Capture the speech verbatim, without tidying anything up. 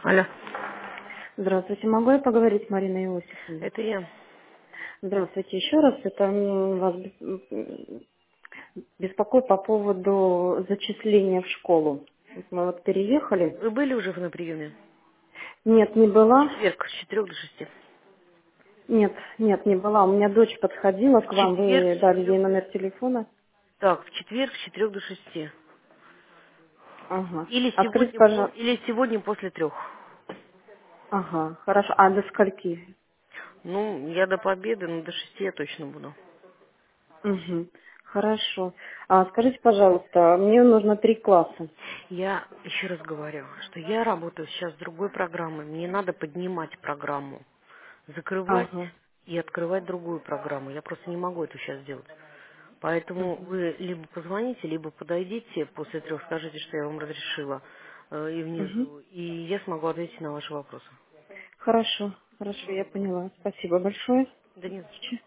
Алло, Здравствуйте, могу я поговорить с Мариной Иосифовной? это я. Здравствуйте еще раз. Это м, вас бес- м, беспокоит по поводу зачисления в школу. Вот мы вот переехали. Вы были уже на приеме? Нет, не В была. четверг с четырех до шести. Нет, нет, не была. У меня дочь подходила В к вам, четверг вы с дали ей четырех... номер телефона. Так, в четверг с четырех до шести. Ага. Или А скажите, сегодня, по- пожалуйста. или сегодня после трех. Ага, хорошо. А до скольки? Ну, я до победы, но до шести я точно буду. Угу. Хорошо. А скажите, пожалуйста, мне нужно три класса. Я еще раз говорю, что я работаю сейчас с другой программой. Мне надо поднимать программу, закрывать Ага. и открывать другую программу. Я просто не могу это сейчас сделать. Поэтому Угу. вы либо позвоните, либо подойдите после трех, скажите, что я вам разрешила э, и Угу. внизу, и я смогу ответить на ваши вопросы. Хорошо, хорошо, я поняла. Спасибо большое. Да не за что.